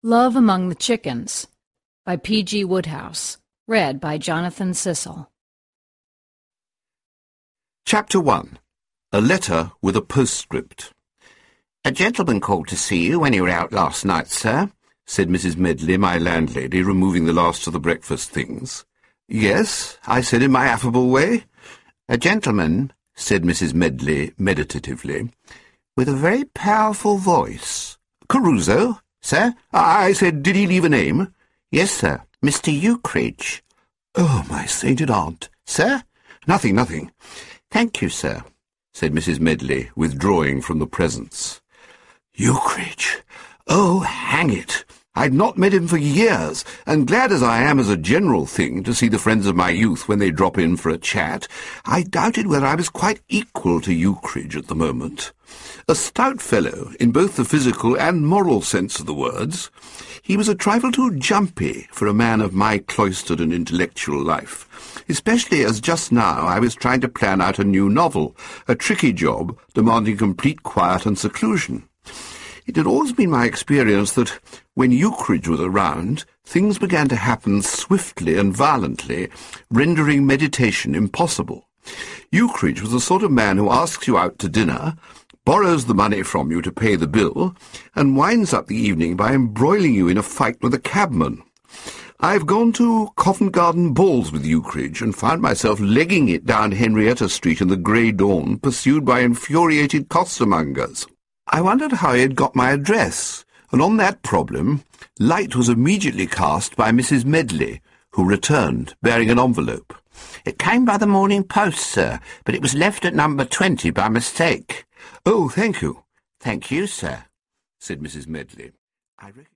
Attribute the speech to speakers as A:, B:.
A: Love Among the Chickens by P.G. Wodehouse. Read by Jonathan Sissel.
B: Chapter 1. A Letter with a Postscript.
C: "A gentleman called to see you when you were out last night, sir,"
B: said Mrs. Medley, my landlady, removing the last of the breakfast things. "Yes," I said in my affable way.
C: "A gentleman,"
B: said Mrs. Medley meditatively,
C: "with a very powerful voice."
B: "Caruso?"
C: "Sir?"
B: I said, did he leave a name?
C: "Yes, sir. Mr. Ukridge."
B: "Oh, my sainted aunt."
C: "Sir?"
B: Nothing.
C: "Thank you, sir,"
B: said Mrs. Medley, withdrawing from the presence. Ukridge! Oh, hang it! I'd not met him for years, and glad as I am as a general thing to see the friends of my youth when they drop in for a chat, I doubted whether I was quite equal to Ukridge at the moment. A stout fellow, in both the physical and moral sense of the words, he was a trifle too jumpy for a man of my cloistered and intellectual life, especially as just now I was trying to plan out a new novel, a tricky job demanding complete quiet and seclusion. It had always been my experience that, when Ukridge was around, things began to happen swiftly and violently, rendering meditation impossible. Ukridge was the sort of man who asks you out to dinner, borrows the money from you to pay the bill, and winds up the evening by embroiling you in a fight with a cabman. I've gone to Covent Garden balls with Ukridge and found myself legging it down Henrietta Street in the grey dawn, pursued by infuriated costermongers. I wondered how he had got my address, and on that problem light was immediately cast by Mrs. Medley, who returned, bearing an envelope.
C: "It came by the morning post, sir, but it was left at number 20 by mistake."
B: "Oh, thank you."
C: "Thank you, sir,"
B: said Mrs. Medley.